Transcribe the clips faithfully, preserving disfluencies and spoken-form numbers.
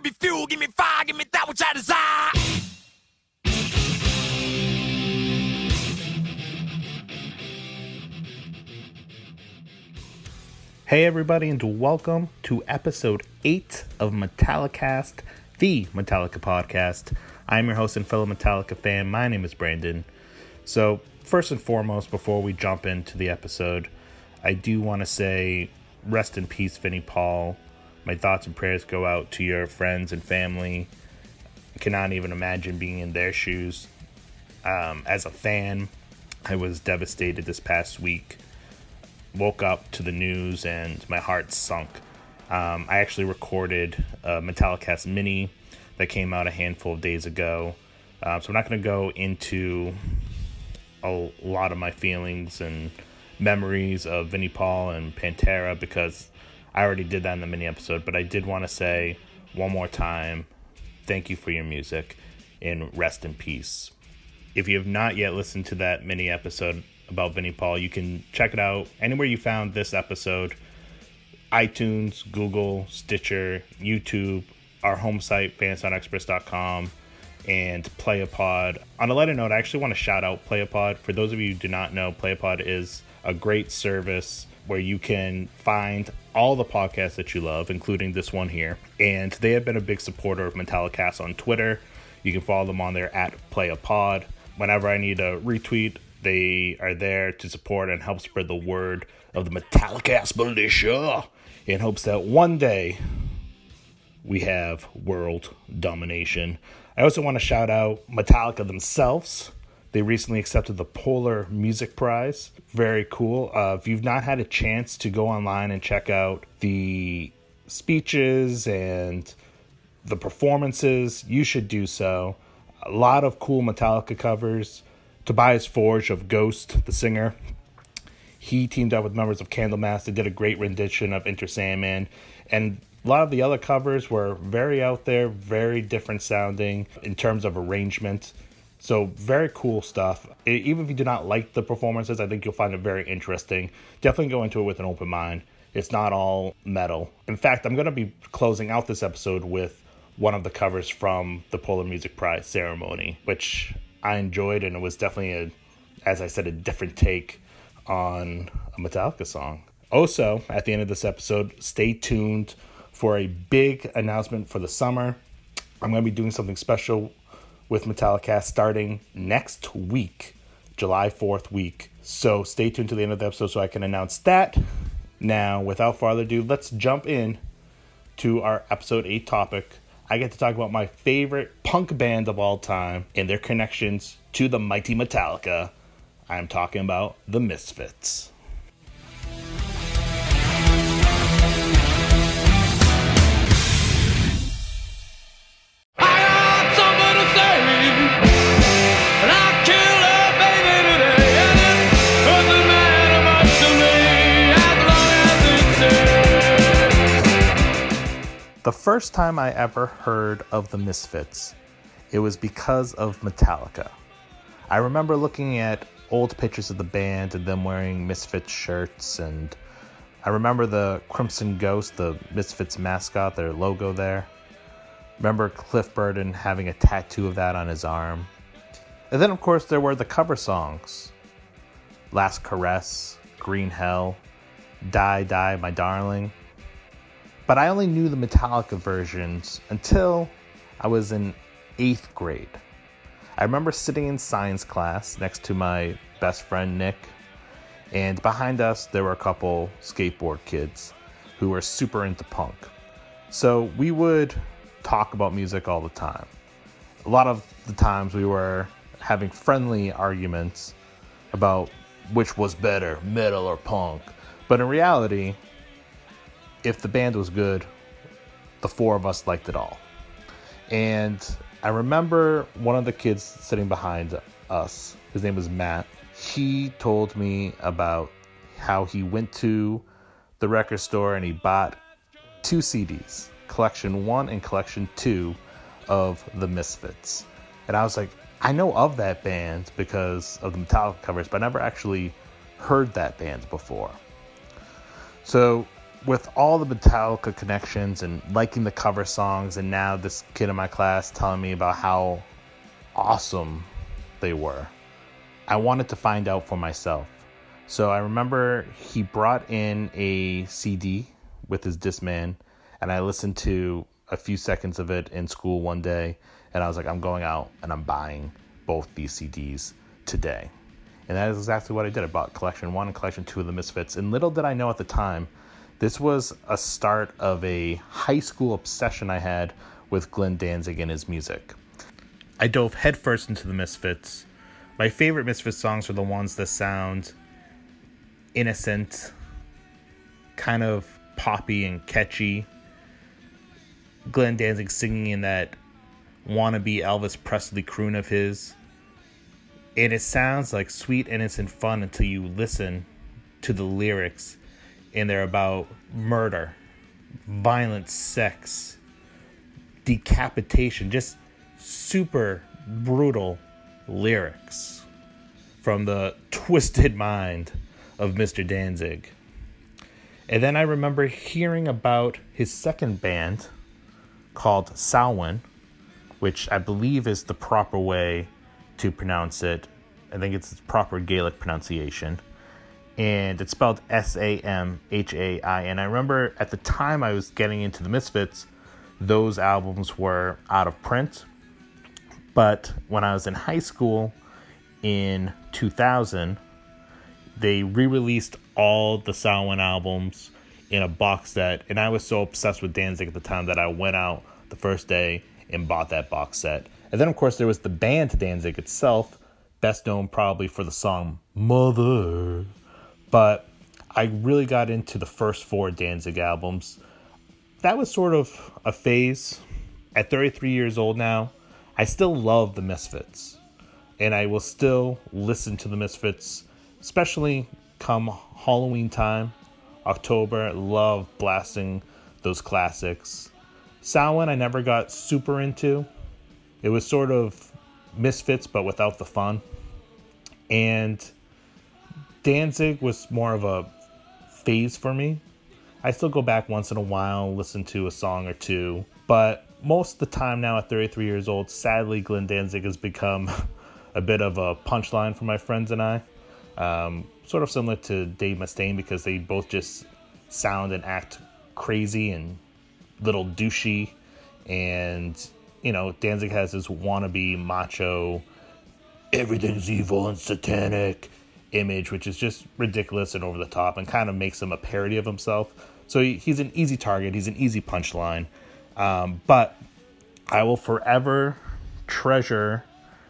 give me fuel, give me fire, give me that which I desire. Hey everybody, and welcome to episode eight of Metallicast, the Metallica podcast. I'm your host and fellow Metallica fan. My name is Brandon. So, first and foremost, before we jump into the episode, I do want to say rest in peace, Vinnie Paul. My thoughts and prayers go out to your friends and family. I cannot even imagine being in their shoes. Um, as a fan, I was devastated this past week. Woke up to the news and my heart sunk. Um, I actually recorded a Metallicast mini that came out a handful of days ago. Uh, so I'm not going to go into a lot of my feelings and memories of Vinnie Paul and Pantera because I already did that in the mini episode. But I did want to say one more time, thank you for your music and rest in peace. If you have not yet listened to that mini episode about Vinnie Paul, you can check it out anywhere you found this episode: iTunes, Google, Stitcher, YouTube, our home site, fan sound express dot com, and Playapod. On a lighter note, I actually want to shout out Playapod. For those of you who do not know, Playapod is a great service where you can find all the podcasts that you love, including this one here. And they have been a big supporter of Metallicast on Twitter. You can follow them on there at Playapod. Whenever I need a retweet, they are there to support and help spread the word of the Metallicast militia in hopes that one day we have world domination. I also want to shout out Metallica themselves. They recently accepted the Polar Music Prize. Very cool. Uh, if you've not had a chance to go online and check out the speeches and the performances, you should do so. A lot of cool Metallica covers. Tobias Forge of Ghost, the singer, he teamed up with members of Candlemass. They did a great rendition of Enter Sandman. And a lot of the other covers were very out there, very different sounding in terms of arrangement. So very cool stuff. Even if you do not like the performances, I think you'll find it very interesting. Definitely go into it with an open mind. It's not all metal. In fact, I'm going to be closing out this episode with one of the covers from the Polar Music Prize ceremony, which I enjoyed, and it was definitely, a, as I said, a different take on a Metallica song. Also, at the end of this episode, stay tuned for a big announcement for the summer. I'm going to be doing something special with Metallicast starting next week, July fourth week. So stay tuned to the end of the episode so I can announce that. Now, without further ado, let's jump in to our episode eight topic. I get to talk about my favorite punk band of all time and their connections to the mighty Metallica. I'm talking about the Misfits. The first time I ever heard of the Misfits, it was because of Metallica. I remember looking at old pictures of the band and them wearing Misfits shirts, and I remember the Crimson Ghost, the Misfits mascot, their logo there. Remember Cliff Burton having a tattoo of that on his arm. And then, of course, there were the cover songs. Last Caress, Green Hell, Die, Die, My Darling. But I only knew the Metallica versions until I was in eighth grade. I remember sitting in science class next to my best friend Nick, and behind us there were a couple skateboard kids who were super into punk. So we would talk about music all the time. A lot of the times we were having friendly arguments about which was better, metal or punk. But in reality, if the band was good, the four of us liked it all. And I remember one of the kids sitting behind us, his name was Matt, he told me about how he went to the record store and he bought two C Ds, Collection one and Collection two of the Misfits. And I was like, I know of that band because of the Metallica covers, but I never actually heard that band before. So with all the Metallica connections and liking the cover songs, and now this kid in my class telling me about how awesome they were, I wanted to find out for myself. So I remember he brought in a C D with his Discman, and I listened to a few seconds of it in school one day, and I was like, I'm going out and I'm buying both these C Ds today. And that is exactly what I did. I bought Collection one and Collection two of the Misfits. And little did I know at the time, this was a start of a high school obsession I had with Glenn Danzig and his music. I dove headfirst into the Misfits. My favorite Misfits songs are the ones that sound innocent, kind of poppy and catchy. Glenn Danzig singing in that wannabe Elvis Presley croon of his. And it sounds like sweet, innocent fun until you listen to the lyrics, and they're about murder, violent sex, decapitation, just super brutal lyrics from the twisted mind of Mister Danzig. And then I remember hearing about his second band called Samhain, which I believe is the proper way to pronounce it. I think it's its proper Gaelic pronunciation. And it's spelled S A M H A I. And I remember at the time I was getting into the Misfits, those albums were out of print. But when I was in high school in two thousand, they re-released all the Samhain albums in a box set. And I was so obsessed with Danzig at the time that I went out the first day and bought that box set. And then, of course, there was the band Danzig itself, best known probably for the song Mother. But I really got into the first four Danzig albums. That was sort of a phase. At thirty-three years old now, I still love the Misfits. And I will still listen to the Misfits, especially come Halloween time, October. I love blasting those classics. Samhain I never got super into. It was sort of Misfits, but without the fun. And Danzig was more of a phase for me. I still go back once in a while, listen to a song or two. But most of the time now at thirty-three years old, sadly, Glenn Danzig has become a bit of a punchline for my friends and I. Um, sort of similar to Dave Mustaine, because they both just sound and act crazy and little douchey. And, you know, Danzig has his wannabe macho, everything's evil and satanic image, which is just ridiculous and over the top and kind of makes him a parody of himself. So he, he's an easy target. He's an easy punchline. Um, but I will forever treasure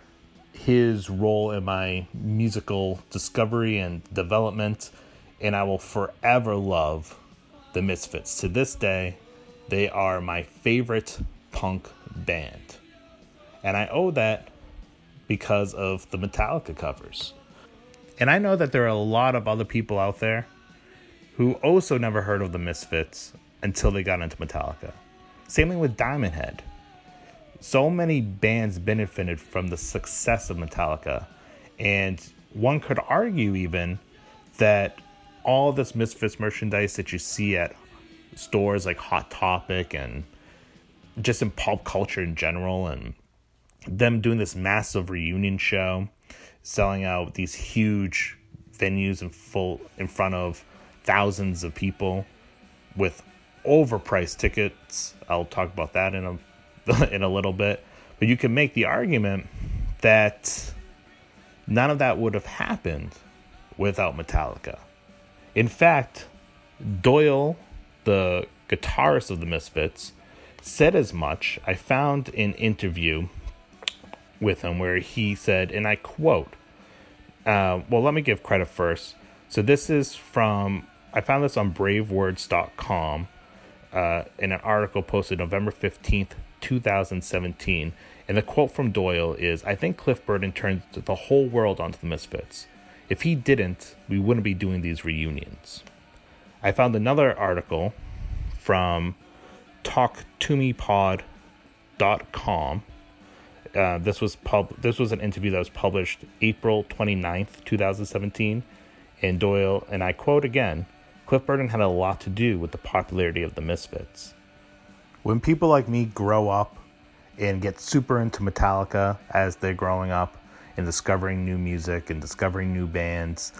his role in my musical discovery and development. And I will forever love the Misfits. To this day, they are my favorite punk band. And I owe that because of the Metallica covers. And I know that there are a lot of other people out there who also never heard of the Misfits until they got into Metallica. Same thing with Diamond Head. So many bands benefited from the success of Metallica. And one could argue even that all this Misfits merchandise that you see at stores like Hot Topic and just in pop culture in general, and them doing this massive reunion show, selling out these huge venues in full in front of thousands of people with overpriced tickets. I'll talk about that in a in a little bit. But you can make the argument that none of that would have happened without Metallica. In fact, Doyle, the guitarist of the Misfits, said as much. I found an interview with him where he said, and I quote, uh, well, let me give credit first. So this is from, I found this on brave words dot com uh, in an article posted November fifteenth, twenty seventeen. And the quote from Doyle is, "I think Cliff Burton turned the whole world onto the Misfits. If he didn't, we wouldn't be doing these reunions." I found another article from talk to me pod dot com. Uh, this was pub. This was an interview that was published April twenty-ninth, twenty seventeen. And Doyle, and I quote again, Cliff Burton had a lot to do with the popularity of the Misfits. When people like me grow up and get super into Metallica as they're growing up and discovering new music and discovering new bands,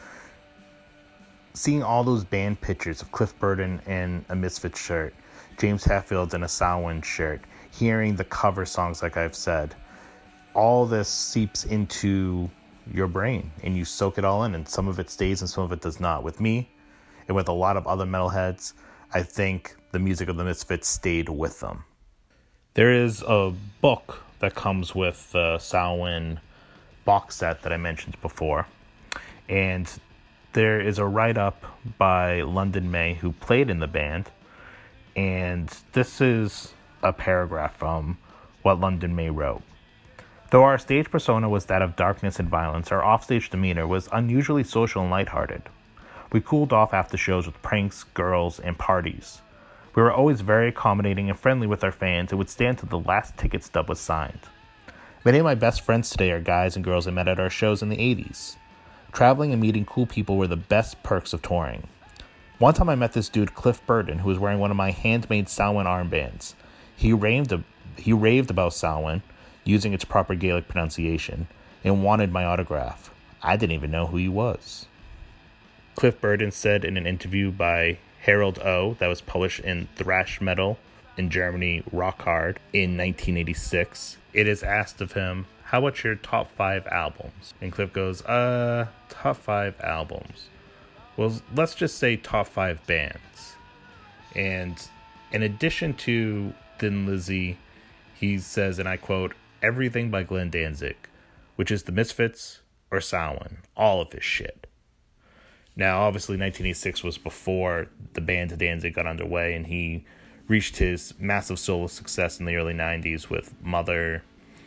seeing all those band pictures of Cliff Burton in a Misfits shirt, James Hetfield in a Samhain shirt, hearing the cover songs like I've said, all this seeps into your brain and you soak it all in, and some of it stays and some of it does not. With me and with a lot of other metalheads, I think the music of the Misfits stayed with them. There is a book that comes with the Samhain box set that I mentioned before, and there is a write-up by London May, who played in the band, and this is a paragraph from what London May wrote. Though our stage persona was that of darkness and violence, our offstage demeanor was unusually social and lighthearted. We cooled off after shows with pranks, girls, and parties. We were always very accommodating and friendly with our fans and would stand till the last ticket stub was signed. Many of my best friends today are guys and girls I met at our shows in the eighties. Traveling and meeting cool people were the best perks of touring. One time I met this dude, Cliff Burton, who was wearing one of my handmade Samhain armbands. He raved, he raved about Samhain, using its proper Gaelic pronunciation, and wanted my autograph. I didn't even know who he was. Cliff Burton said in an interview by Harold O that was published in Thrash Metal in Germany, Rock Hard, in nineteen eighty-six, it is asked of him, how about your top five albums? And Cliff goes, uh, top five albums. Well, let's just say top five bands. And in addition to Thin Lizzy, he says, and I quote, everything by Glenn Danzig, which is the Misfits or Samhain, all of his shit. Now, obviously, nineteen eighty-six was before the band Danzig got underway, and he reached his massive solo success in the early nineties with Mother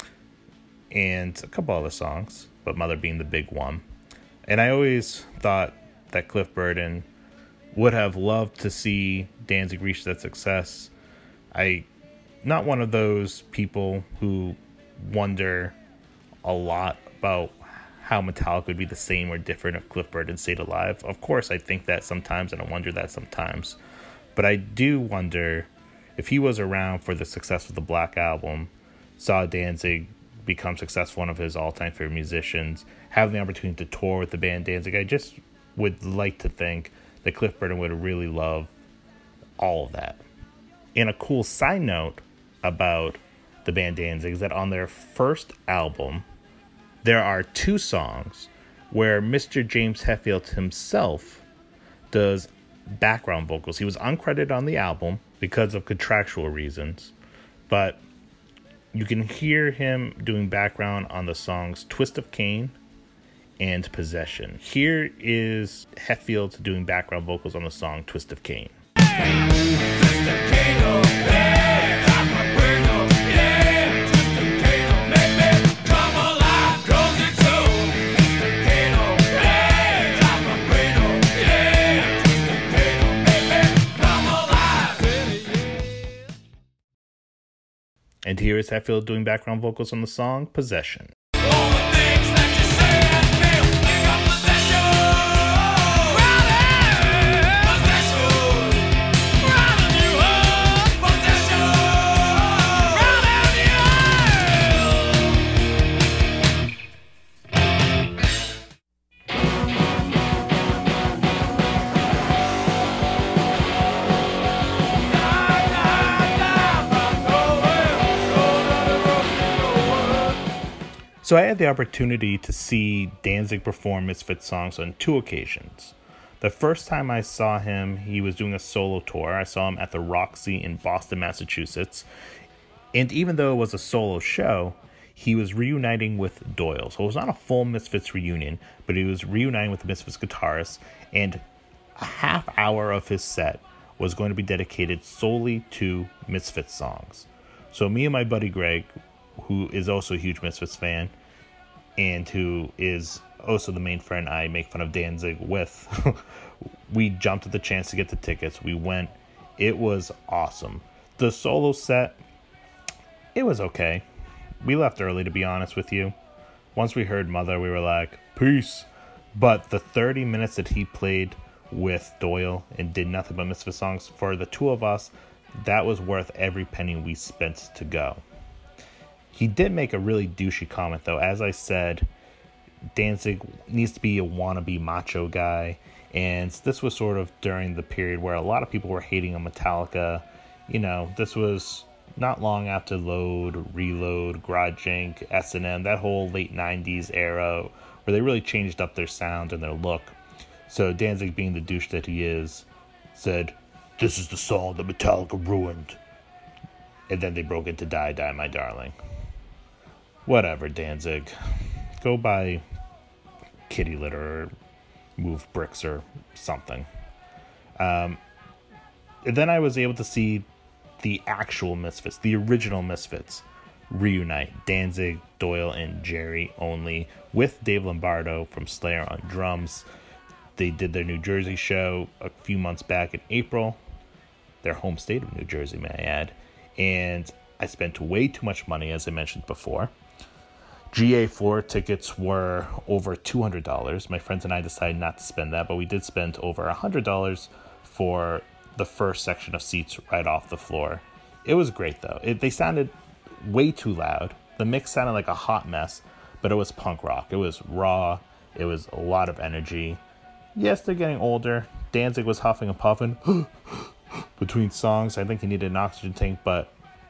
and a couple other songs, but Mother being the big one. And I always thought that Cliff Burton would have loved to see Danzig reach that success. I, not one of those people who wonder a lot about how Metallica would be the same or different if Cliff Burton stayed alive. Of course, I think that sometimes, and I wonder that sometimes. But I do wonder if he was around for the success of the Black Album, saw Danzig become successful, one of his all-time favorite musicians, have the opportunity to tour with the band Danzig. I just would like to think that Cliff Burton would really love all of that. And a cool side note about the band Danzig is that on their first album, there are two songs where Mister James Hetfield himself does background vocals. He was uncredited on the album because of contractual reasons, but you can hear him doing background on the songs Twist of Cain and Possession. Here is Hetfield doing background vocals on the song Twist of Cain. And here is Hetfield doing background vocals on the song Possession. So I had the opportunity to see Danzig perform Misfits songs on two occasions. The first time I saw him, he was doing a solo tour. I saw him at the Roxy in Boston, Massachusetts. And even though it was a solo show, he was reuniting with Doyle. So it was not a full Misfits reunion, but he was reuniting with the Misfits guitarist. And a half hour of his set was going to be dedicated solely to Misfits songs. So me and my buddy Greg, who is also a huge Misfits fan, and who is also the main friend I make fun of Danzig with, we jumped at the chance to get the tickets. We went. It was awesome. The solo set, it was okay. We left early, to be honest with you. Once we heard Mother, we were like, peace. But the thirty minutes that he played with Doyle and did nothing but Misfits songs, for the two of us, that was worth every penny we spent to go. He did make a really douchey comment, though. As I said, Danzig needs to be a wannabe macho guy, and this was sort of during the period where a lot of people were hating on Metallica. You know, this was not long after Load, Reload, Garage Incorporated, S and M, that whole late nineties era where they really changed up their sound and their look. So Danzig, being the douche that he is, said, "This is the song that Metallica ruined." And then they broke into Die, Die, My Darling. Whatever, Danzig. Go buy kitty litter or move bricks or something. Um, and then I was able to see the actual Misfits, the original Misfits, reunite. Danzig, Doyle, and Jerry only, with Dave Lombardo from Slayer on drums. They did their New Jersey show a few months back in April. Their home state of New Jersey, may I add. And I spent way too much money, as I mentioned before. G A floor tickets were over two hundred dollars. My friends and I decided not to spend that, but we did spend over one hundred dollars for the first section of seats right off the floor. It was great, though. It, they sounded way too loud. The mix sounded like a hot mess, but it was punk rock. It was raw. It was a lot of energy. Yes, they're getting older. Danzig was huffing and puffing between songs. I think he needed an oxygen tank, but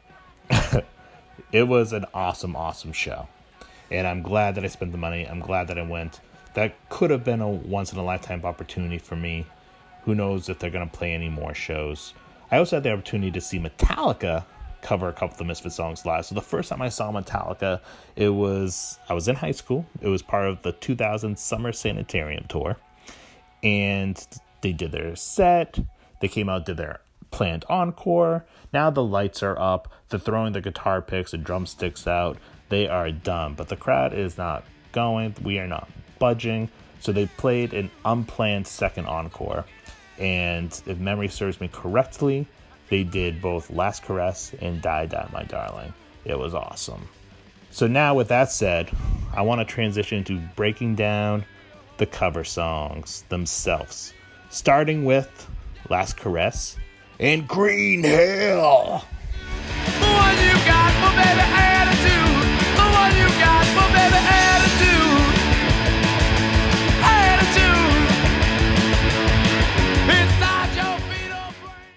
it was an awesome, awesome show. And I'm glad that I spent the money. I'm glad that I went. That could have been a once-in-a-lifetime opportunity for me. Who knows if they're going to play any more shows. I also had the opportunity to see Metallica cover a couple of the Misfits songs live. So the first time I saw Metallica, it was, I was in high school. It was part of the two thousand Summer Sanitarium Tour. And they did their set. They came out, did their planned encore. Now the lights are up. They're throwing the guitar picks and drumsticks out. They are done. But the crowd is not going. We are not budging. So they played an unplanned second encore. And if memory serves me correctly, they did both Last Caress and Die, Die, My Darling. It was awesome. So now with that said, I want to transition to breaking down the cover songs themselves. Starting with Last Caress and Green Hill. The one you got for baby attitude. The one you got for baby attitude. Attitude. Inside your fetal brain.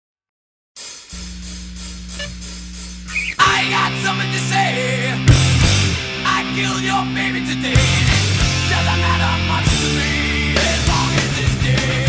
I got something to say. I killed your baby today. Doesn't matter much to me as long as it's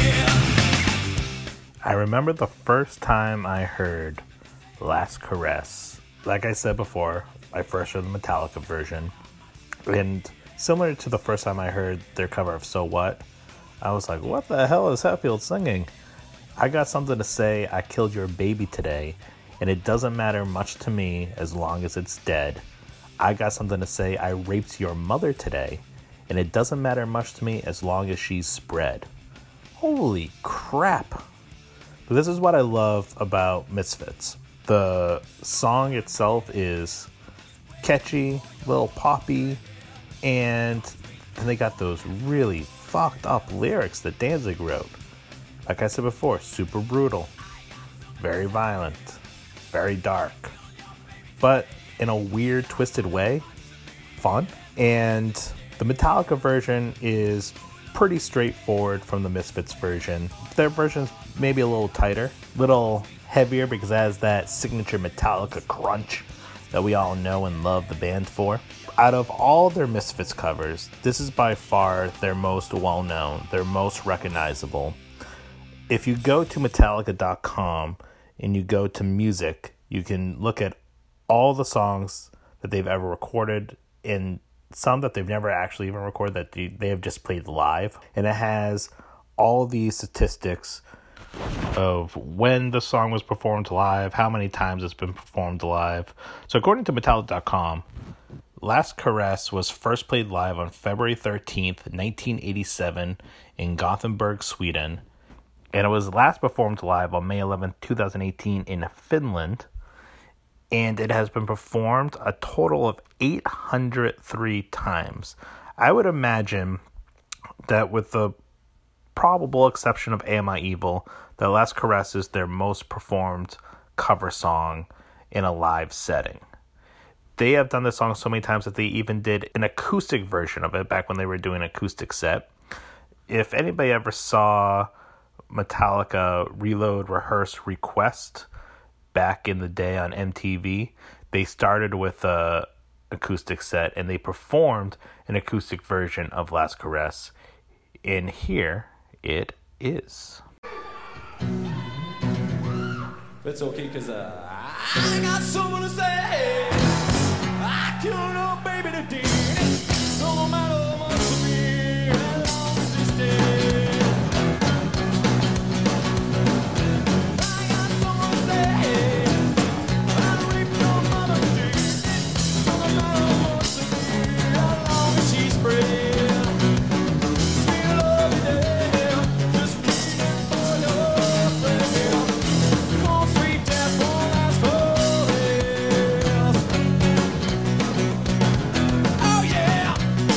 dead. I remember the first time I heard Last Caress. Like I said before, I first heard the Metallica version. And similar to the first time I heard their cover of So What, I was like, what the hell is Hetfield singing? I got something to say. I killed your baby today, and it doesn't matter much to me as long as it's dead. I got something to say. I raped your mother today, and it doesn't matter much to me as long as she's spread. Holy crap. But this is what I love about Misfits. The song itself is catchy, little poppy, and then they got those really fucked up lyrics that Danzig wrote. Like I said before, super brutal, very violent, very dark, but in a weird, twisted way, fun. And the Metallica version is pretty straightforward from the Misfits version. Their version's maybe a little tighter, little heavier because it has that signature Metallica crunch that we all know and love the band for. Out of all their Misfits covers, this is by far their most well-known, their most recognizable. If you go to Metallica dot com and you go to music, you can look at all the songs that they've ever recorded and some that they've never actually even recorded that they have just played live. And it has all these statistics of when the song was performed live, how many times it's been performed live. So according to Metallica dot com, Last Caress was first played live on February thirteenth, nineteen eighty-seven in Gothenburg, Sweden. And it was last performed live on May eleventh, twenty eighteen in Finland. And it has been performed a total of eight hundred three times. I would imagine that with the probable exception of Am I Evil, that Last Caress is their most performed cover song in a live setting. They have done this song so many times that they even did an acoustic version of it back when they were doing an acoustic set. If anybody ever saw Metallica Reload, Rehearse, Request back in the day on M T V, they started with a acoustic set and they performed an acoustic version of Last Caress. And here it is. It's okay, because uh, I got someone to say. I killed your baby today. No matter what to me, as long as it's dead. I got someone to say. I raped your mother today. No matter what to me, as long as she's free. Sweet love you there, just waiting for your friend. Come on, sweet death, won't last forever. Oh yeah.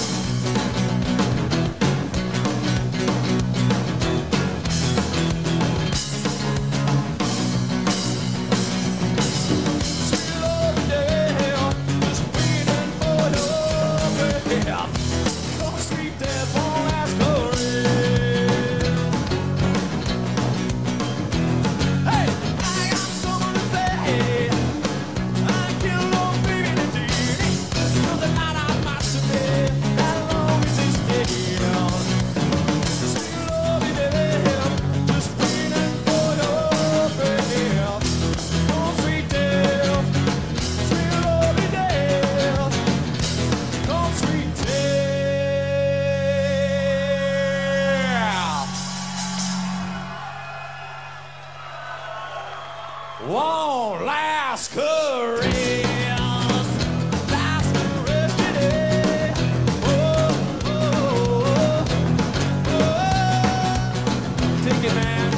Sweet love you there, just waiting for your friend. Come on, sweet death, won't last forever. Hey, I got someone to say. I killed your baby today. Cause the night I must have been as long as it's dead. Sweet love you there, just waiting for your friend. Come on, sweet death, sweet love you there. Come on, sweet death. Won't last caress, last caress today. Oh, oh, oh, oh. Take it, man.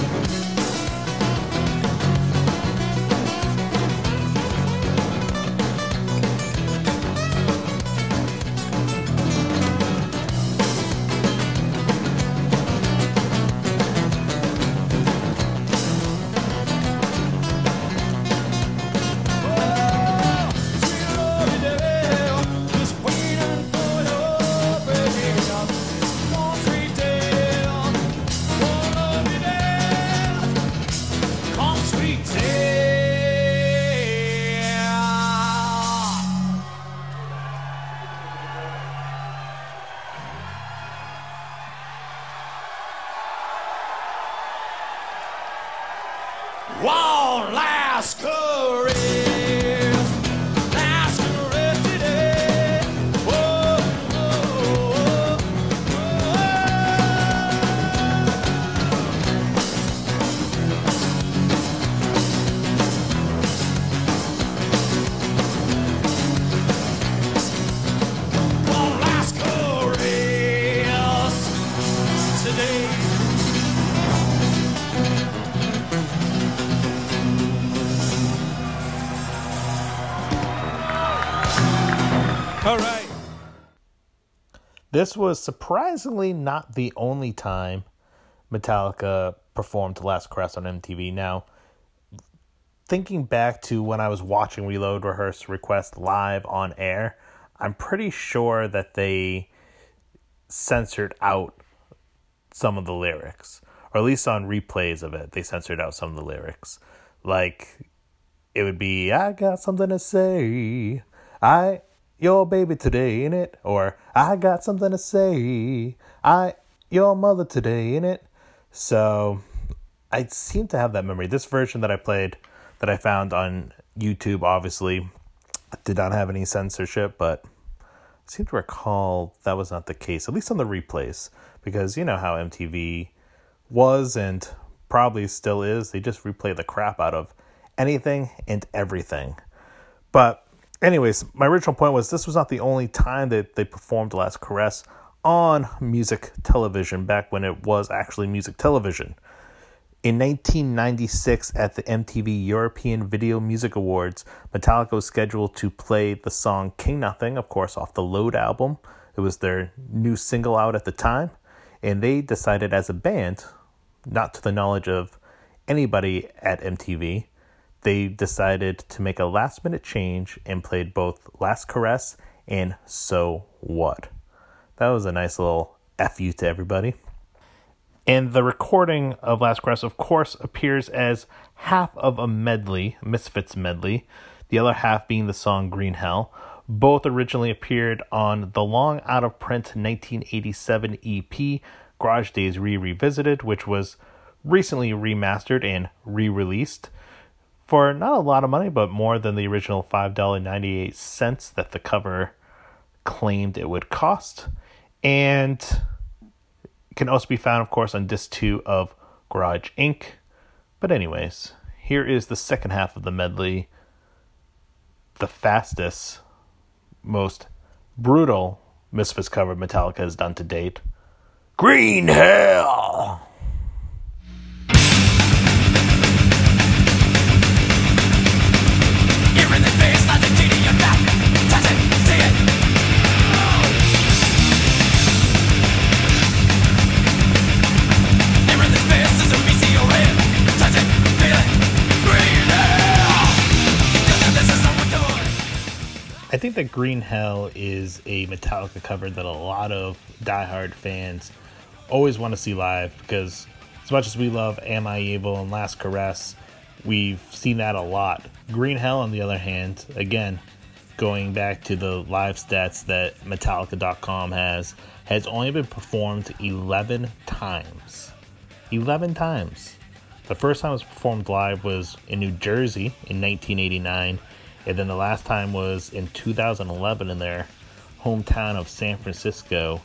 Sweet love you there, just waiting for your friend. Come on, sweet death, won't love you there. Come, sweet death. Won't last caress, last caress today. Whoa, whoa, whoa. Won't last caress today. All right. This was surprisingly not the only time Metallica performed Last Caress on M T V. Now, thinking back to when I was watching Reload, Rehearse, Request live on air, I'm pretty sure that they censored out some of the lyrics, or at least on replays of it, they censored out some of the lyrics. Like, it would be, I got something to say, I, your baby today, innit? Or, I got something to say, I, your mother today, innit? So, I seem to have that memory. This version that I played, that I found on YouTube, obviously, did not have any censorship, but I seem to recall that was not the case, at least on the replays, because you know how M T V was and probably still is. They just replay the crap out of anything and everything. But anyways, my original point was this was not the only time that they performed Last Caress on music television, back when it was actually music television. In nineteen ninety-six, at the M T V European Video Music Awards, Metallica was scheduled to play the song King Nothing, of course, off the Load album. It was their new single out at the time. and they decided as a band, not to the knowledge of anybody at M T V, they decided to make a last minute change and played both Last Caress and So What. That was a nice little F you to everybody. And the recording of Last Caress, of course, appears as half of a medley, Misfits medley, the other half being the song Green Hell. Both originally appeared on the long out-of-print nineteen eighty-seven E P, Garage Days Re-Revisited, which was recently remastered and re-released for not a lot of money, but more than the original five dollars and ninety-eight cents that the cover claimed it would cost. And it can also be found, of course, on disc two of Garage Incorporated. But anyways, here is the second half of the medley, the fastest, most brutal Misfits cover Metallica has done to date. Green Hell! You're in the face, like the G to your back. Touch it, see it. You're in the face, there's a V C O in. Touch it, feel it. Green Hell! Cause this is how we're doing. I think that Green Hell is a Metallica cover that a lot of diehard fans always want to see live, because as much as we love Am I Evil and Last Caress, we've seen that a lot. Green Hell, on the other hand, again, going back to the live stats that Metallica dot com has, has only been performed eleven times. eleven times. The first time it was performed live was in New Jersey in nineteen eighty-nine, and then the last time was in two thousand eleven in their hometown of San Francisco,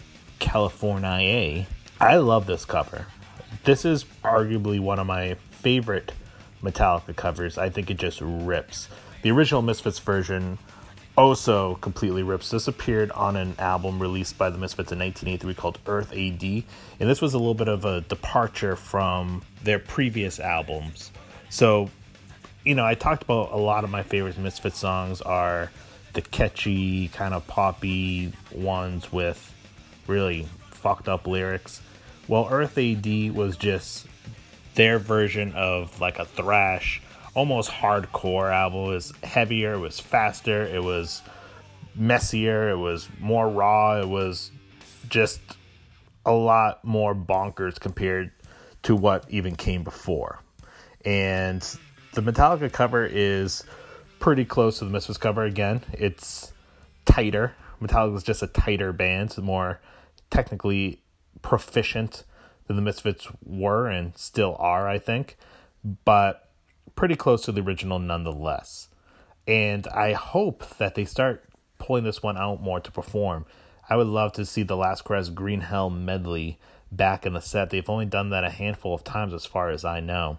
California. I love this cover. This is arguably one of my favorite Metallica covers. I think it just rips. The original Misfits version also completely rips. This appeared on an album released by the Misfits in nineteen eighty-three called Earth A D, and this was a little bit of a departure from their previous albums. So, you know, I talked about a lot of my favorite Misfits songs are the catchy, kind of poppy ones with really fucked up lyrics. Well, Earth A D was just their version of like a thrash, almost hardcore album. It was heavier, it was faster, it was messier, it was more raw, it was just a lot more bonkers compared to what even came before. And the Metallica cover is pretty close to the Misfits cover. Again, it's tighter. Metallica is just a tighter band, more technically proficient than the Misfits were and still are, I think, but pretty close to the original nonetheless. And I hope that they start pulling this one out more to perform. I would love to see the Last Caress Green Hell medley back in the set. They've only done that a handful of times as far as I know.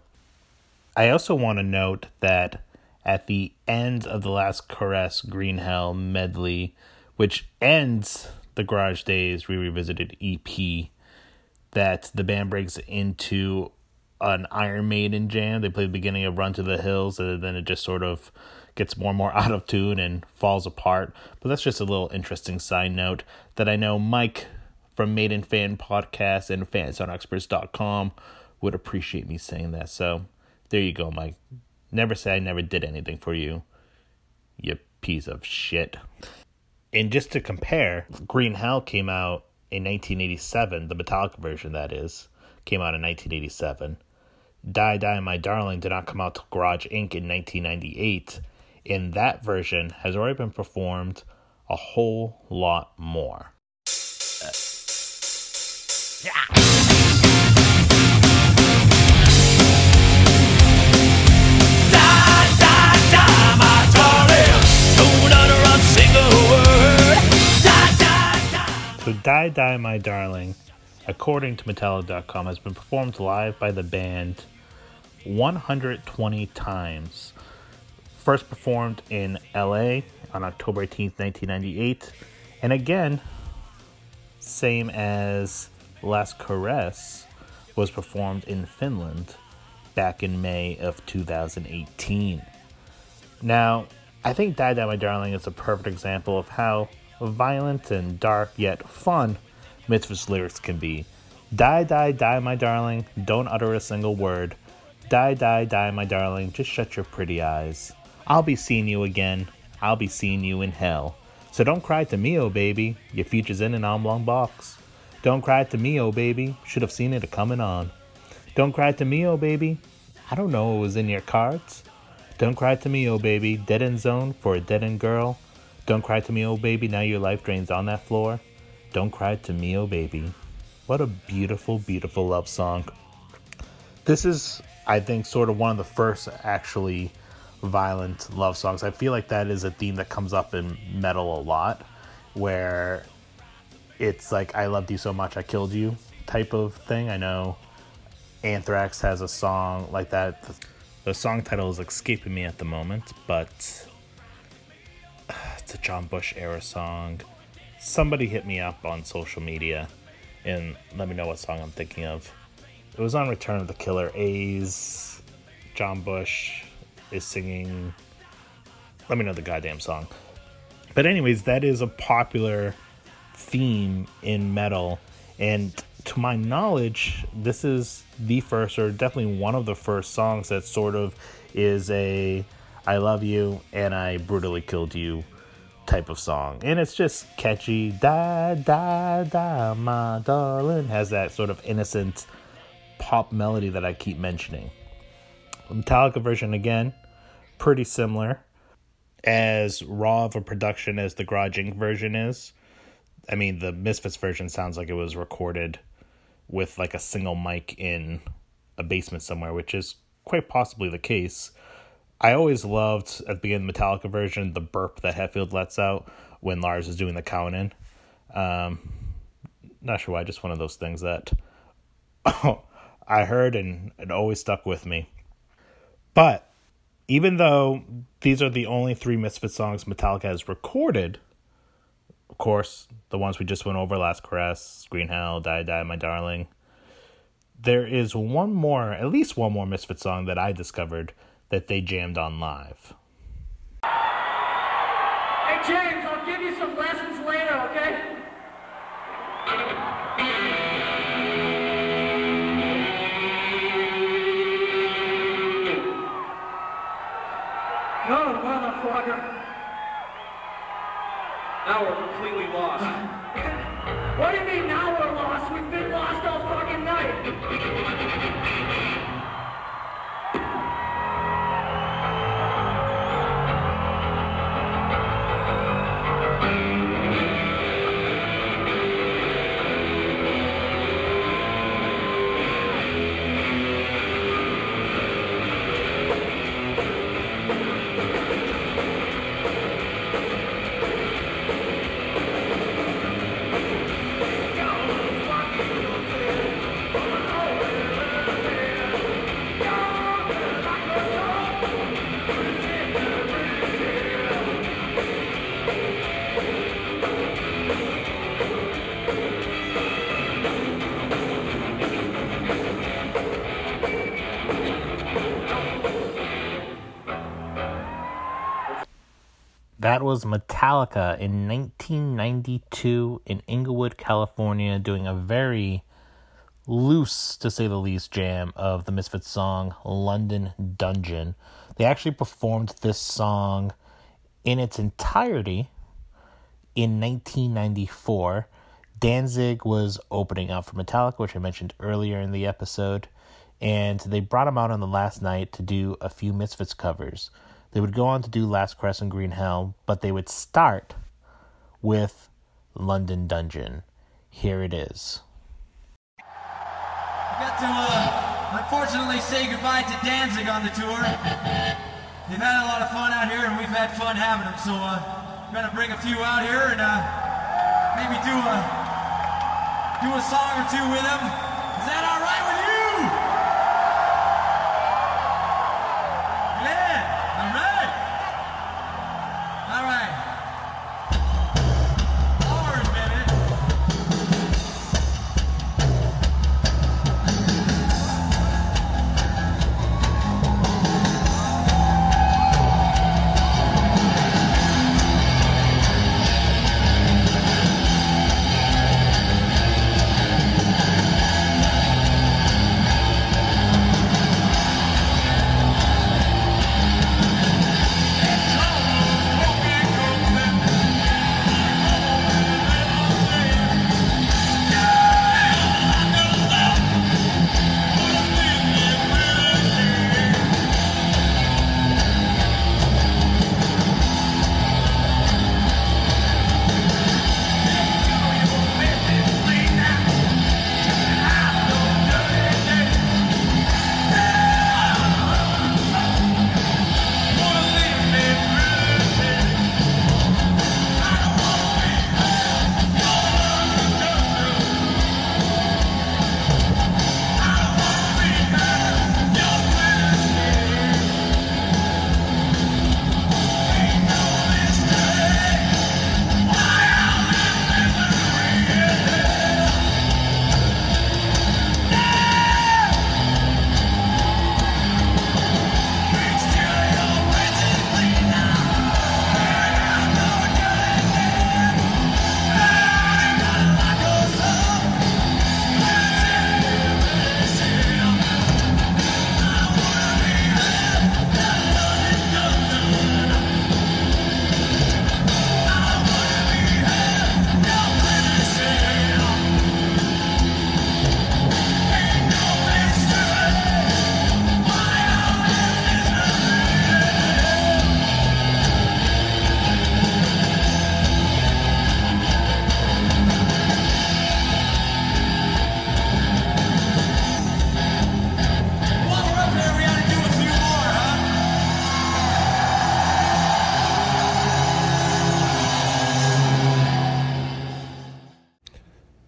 I also want to note that at the end of the Last Caress Green Hell medley, which ends the Garage Days Re-Revisited E P, that the band breaks into an Iron Maiden jam. They play the beginning of Run to the Hills, and then it just sort of gets more and more out of tune and falls apart. But that's just a little interesting side note that I know Mike from Maiden Fan Podcast and fans on experts dot com would appreciate me saying that. So there you go, Mike. Never say I never did anything for you, you piece of shit. And just to compare, Green Hell came out in nineteen eighty-seven, the Metallica version that is, came out in nineteen eighty-seven. Die Die My Darling did not come out till Garage Incorporated in nineteen ninety-eight, and that version has already been performed a whole lot more. Uh, yeah. So Die Die My Darling, according to Metallica dot com, has been performed live by the band one hundred twenty times. First performed in L A on October eighteenth, nineteen ninety-eight. And again, same as Last Caress, was performed in Finland back in May of two thousand eighteen. Now, I think Die Die My Darling is a perfect example of how violent and dark yet fun Misfits lyrics can be. Die, die, die, my darling, don't utter a single word. Die, die, die, my darling, just shut your pretty eyes. I'll be seeing you again, I'll be seeing you in hell. So don't cry to me, oh baby, your future's in an oblong box. Don't cry to me, oh baby, should have seen it a coming on. Don't cry to me, oh baby, I don't know what was in your cards. Don't cry to me, oh baby, dead end zone for a dead end girl. Don't cry to me, oh baby, now your life drains on that floor. Don't cry to me, oh baby. What a beautiful, beautiful love song. This is, I think, sort of one of the first actually violent love songs. I feel like that is a theme that comes up in metal a lot, where it's like, I loved you so much I killed you type of thing. I know Anthrax has a song like that. The song title is escaping me at the moment, but it's a John Bush era song. Somebody hit me up on social media and let me know what song I'm thinking of. It was on Return of the Killer. A's John Bush is singing. Let me know the goddamn song. But anyways, that is a popular theme in metal, and to my knowledge, this is the first, or definitely one of the first songs that sort of is a I love you and I brutally killed you type of song. And it's just catchy. Da, da, da, my darling. Has that sort of innocent pop melody that I keep mentioning. The Metallica version, again, pretty similar. As raw of a production as the Garage Incorporated version is. I mean, the Misfits version sounds like it was recorded with like a single mic in a basement somewhere, which is quite possibly the case. I always loved, at the beginning of the Metallica version, the burp that Hetfield lets out when Lars is doing the count-in. Um, not sure why, just one of those things that oh, I heard and it always stuck with me. But even though these are the only three Misfits songs Metallica has recorded, of course, the ones we just went over, Last Caress, Green Hell, Die Die, My Darling, there is one more, at least one more Misfits song that I discovered that they jammed on live. Hey, James, I'll give you some lessons later, okay? No, motherfucker. Now we're completely lost. What do you mean now we're lost? We've been lost all fucking night. That was Metallica in nineteen ninety-two in Inglewood, California, doing a very loose, to say the least, jam of the Misfits song London Dungeon. They actually performed this song in its entirety in nineteen ninety-four. Danzig was opening up for Metallica, which I mentioned earlier in the episode, and they brought him out on the last night to do a few Misfits covers. They would go on to do Last Caress and Green Hell, but they would start with London Dungeon. Here it is. We got to, uh, unfortunately say goodbye to Danzig on the tour. They've had a lot of fun out here, and we've had fun having them, so uh, we're going to bring a few out here and uh, maybe do a, do a song or two with them. Is that all right with you?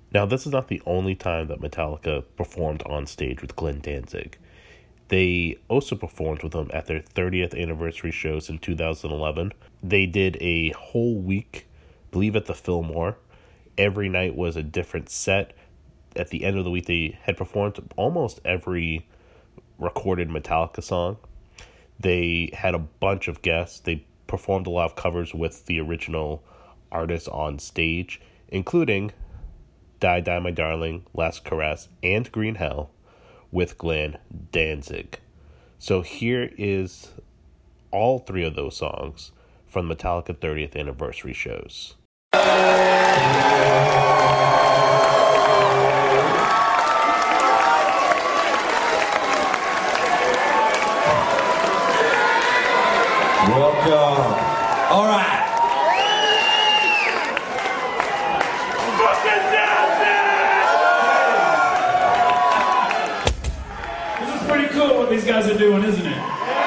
Now, this is not the only time that Metallica performed on stage with Glenn Danzig. They also performed with him at their thirtieth anniversary shows in two thousand eleven. They did a whole week, I believe at the Fillmore. Every night was a different set. At the end of the week, they had performed almost every recorded Metallica song. They had a bunch of guests. They performed a lot of covers with the original artists on stage, including Die Die My Darling, Last Caress, and Green Hell with Glenn Danzig. So here is all three of those songs from the Metallica thirtieth anniversary shows. Welcome. All right. This is pretty cool what these guys are doing, isn't it?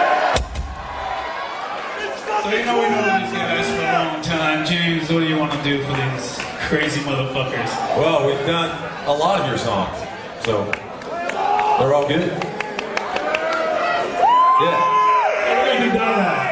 So you know we know these guys for a long time. James, what do you want to do for these crazy motherfuckers? Well, we've done a lot of your songs, so they're all good. Yeah. We're gonna do Die Die.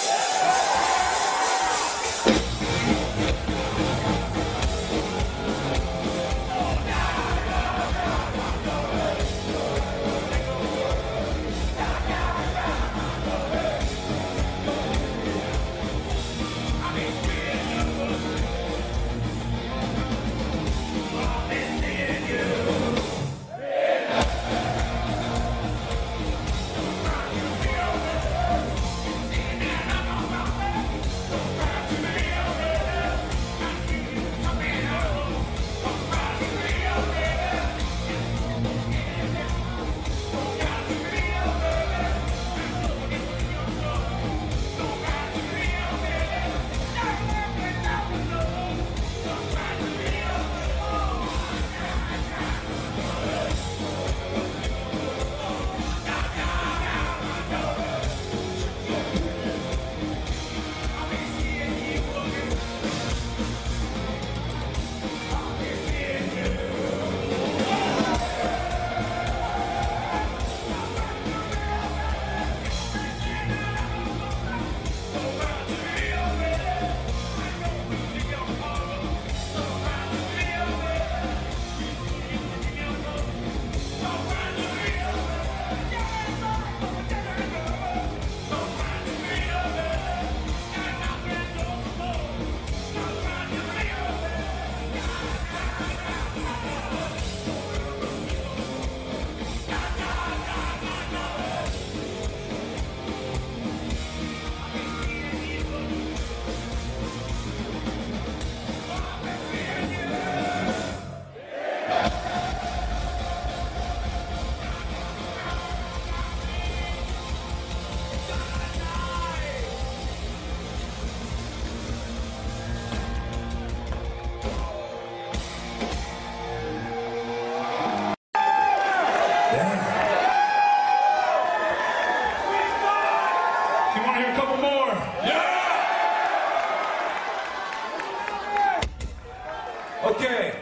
Okay.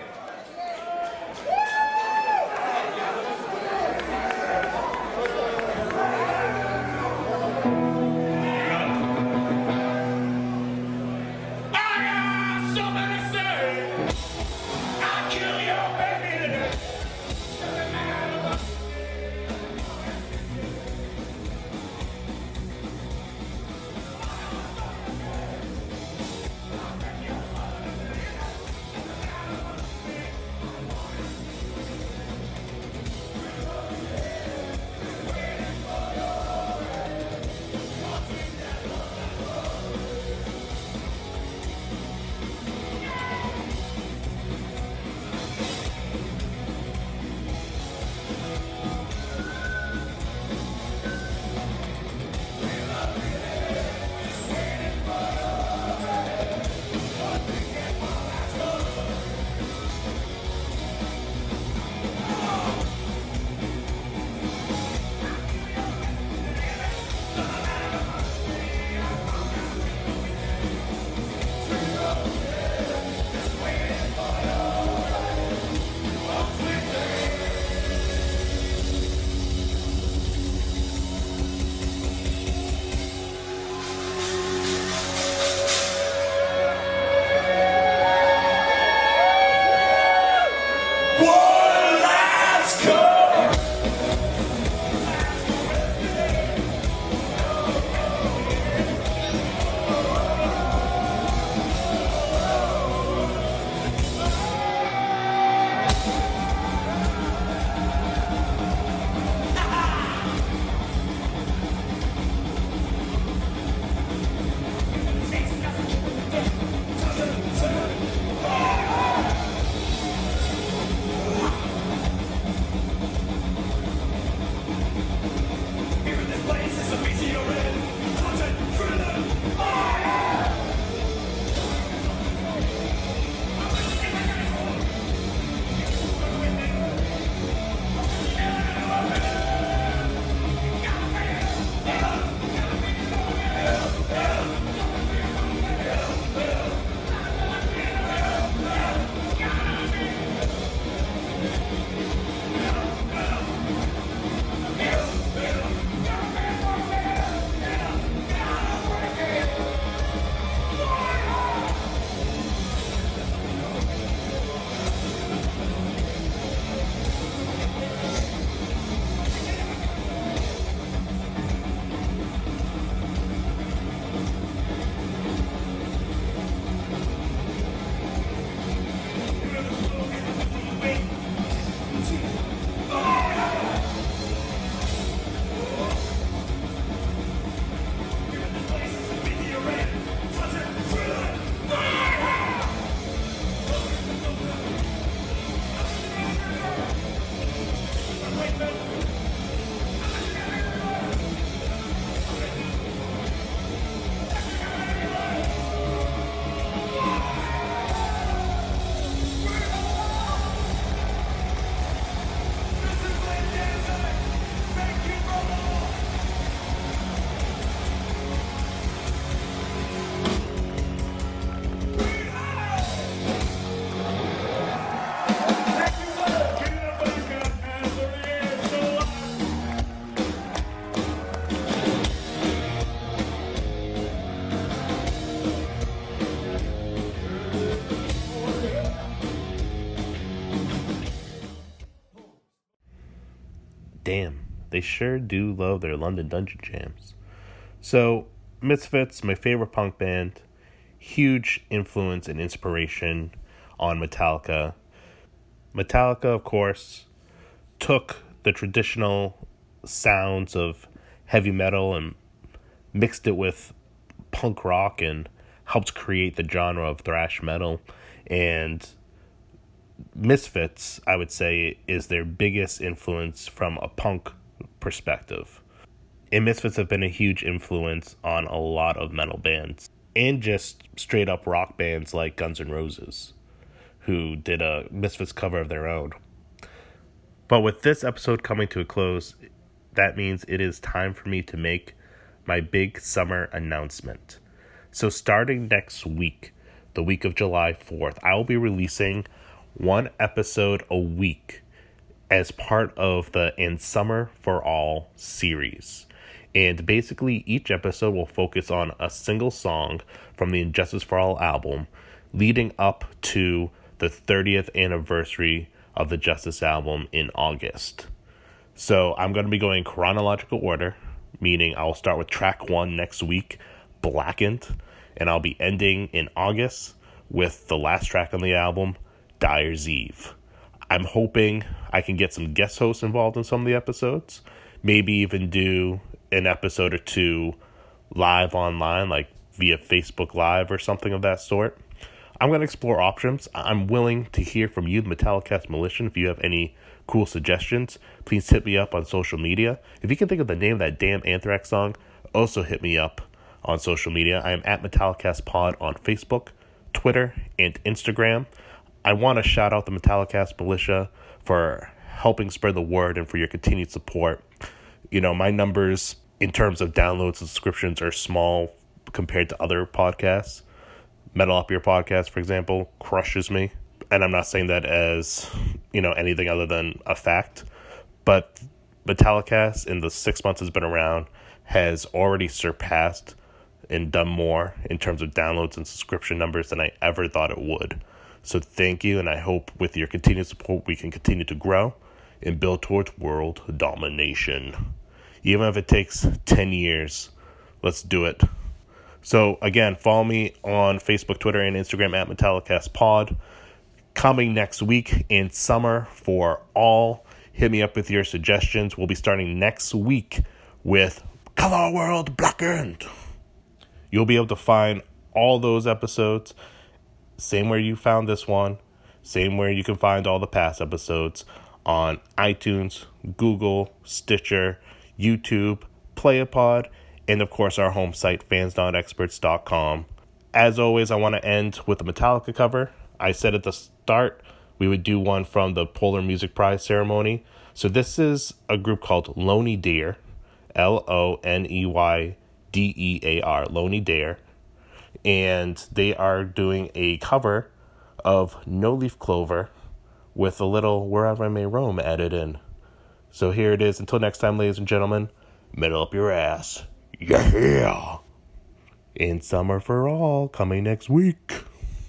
damn, they sure do love their London Dungeon jams. So, Misfits, my favorite punk band, huge influence and inspiration on Metallica. Metallica, of course, took the traditional sounds of heavy metal and mixed it with punk rock and helped create the genre of thrash metal. And Misfits, I would say, is their biggest influence from a punk perspective. And Misfits have been a huge influence on a lot of metal bands and just straight up rock bands like Guns N' Roses, who did a Misfits cover of their own. But with this episode coming to a close, that means it is time for me to make my big summer announcement. So starting next week, the week of July fourth, I will be releasing one episode a week as part of the And Summer for All series. And basically, each episode will focus on a single song from the Injustice for All album, leading up to the thirtieth anniversary of the Justice album in August. So I'm going to be going chronological order, meaning I'll start with track one next week, Blackened, and I'll be ending in August with the last track on the album, Dyer's Eve. I'm hoping I can get some guest hosts involved in some of the episodes, maybe even do an episode or two live online, like via Facebook Live or something of that sort. I'm going to explore options. I'm willing to hear from you, the Metallicast Militia. If you have any cool suggestions, please hit me up on social media. If you can think of the name of that damn Anthrax song, also hit me up on social media. I am at Metallicast Pod on Facebook, Twitter, and Instagram. I want to shout out the Metallicast Militia for helping spread the word and for your continued support. You know, my numbers in terms of downloads and subscriptions are small compared to other podcasts. Metal Up Your Podcast, for example, crushes me. And I'm not saying that as, you know, anything other than a fact. But Metallicast, in the six months it's been around, has already surpassed and done more in terms of downloads and subscription numbers than I ever thought it would. So thank you, and I hope with your continued support we can continue to grow and build towards world domination. Even if it takes ten years, let's do it. So again, follow me on Facebook, Twitter, and Instagram at Metallicast Pod. Coming next week in Summer for All. Hit me up with your suggestions. We'll be starting next week with Color World Blackened. You'll be able to find all those episodes, same where you found this one, same where you can find all the past episodes, on iTunes, Google, Stitcher, YouTube, PlayAPod, and of course our home site, fans not experts dot com. As always, I want to end with a Metallica cover. I said at the start we would do one from the Polar Music Prize ceremony. So this is a group called Loney Dear, L O N E Y D E A R, Loney Dare. And they are doing a cover of No Leaf Clover with a little Wherever I May Roam added in. So here it is. Until next time, ladies and gentlemen, metal up your ass. Yeah! In Summer for All, coming next week.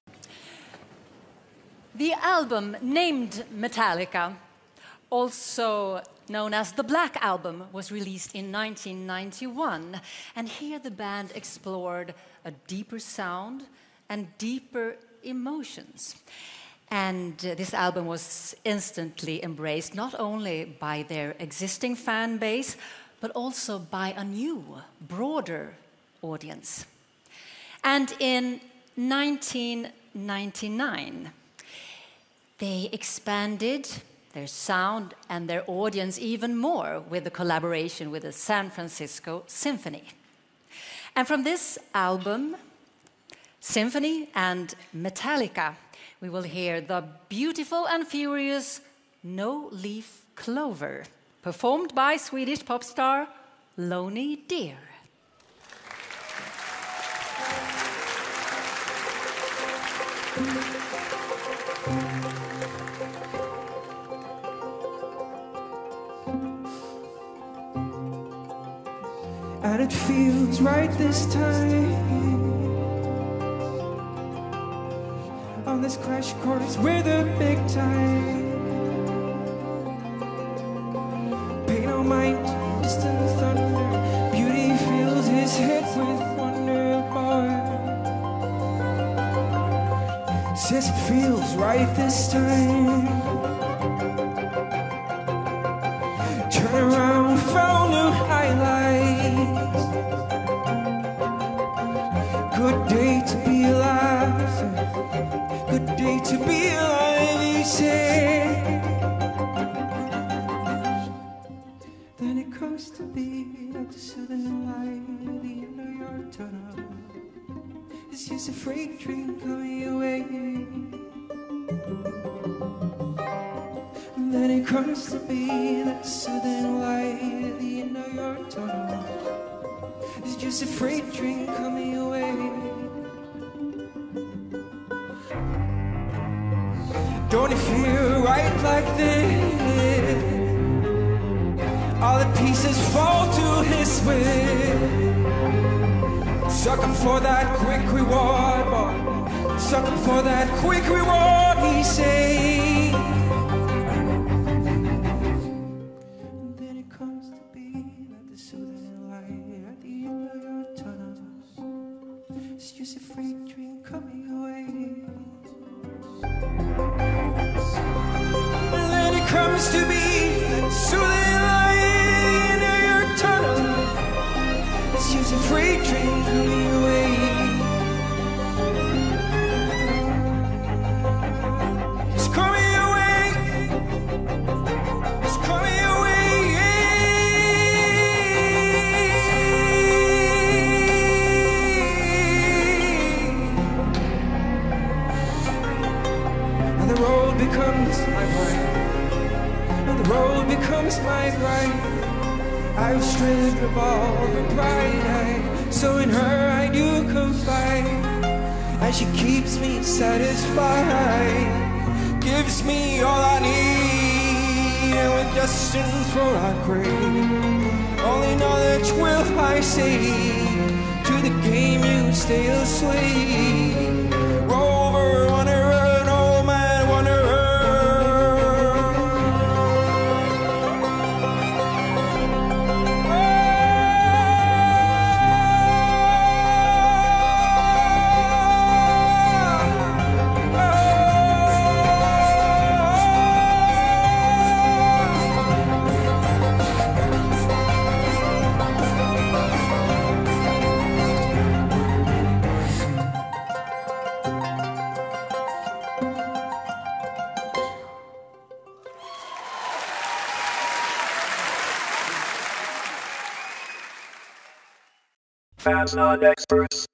The album named Metallica, also known as the Black Album, was released in nineteen ninety-one. And here the band explored a deeper sound and deeper emotions. And uh, this album was instantly embraced not only by their existing fan base, but also by a new, broader audience. And in nineteen ninety-nine, they expanded their sound and their audience even more with the collaboration with the San Francisco Symphony. And from this album, Symphony and Metallica, we will hear the beautiful and furious No Leaf Clover, performed by Swedish pop star Loney Dear. And it feels right this time. On this crash course, we're the big time. Paint mind, distant thunder. Beauty fills his head with wonder. Says it feels right this time. Turn around, found new highlights. Good day to be alive. Good day to be alive, he said. Then it comes to be like the southern light at the end of your tunnel. It's just a freight train coming your way. And then it comes to be like the southern light at the end of your tunnel. It's just a freight train coming your way. Don't it feel right like this? All the pieces fall to his will. Sucking for that quick reward, boy. Sucking for that quick reward, he say. And then it comes to be like the southern light at the end of your tunnel. It's just a freight train coming away. And then it comes to be like the southern light at the end of your tunnel. It's just a freight train coming away. It's coming away. It's coming away. And the road becomes my bride. And the road becomes my bride. I was stripped of all her pride, so in her I do confide, and she keeps me satisfied, gives me all I need, and with destiny for our grave, only knowledge will I say, to the game you stay asleep, rover, wanderer, an old man wanderer. Fans not experts.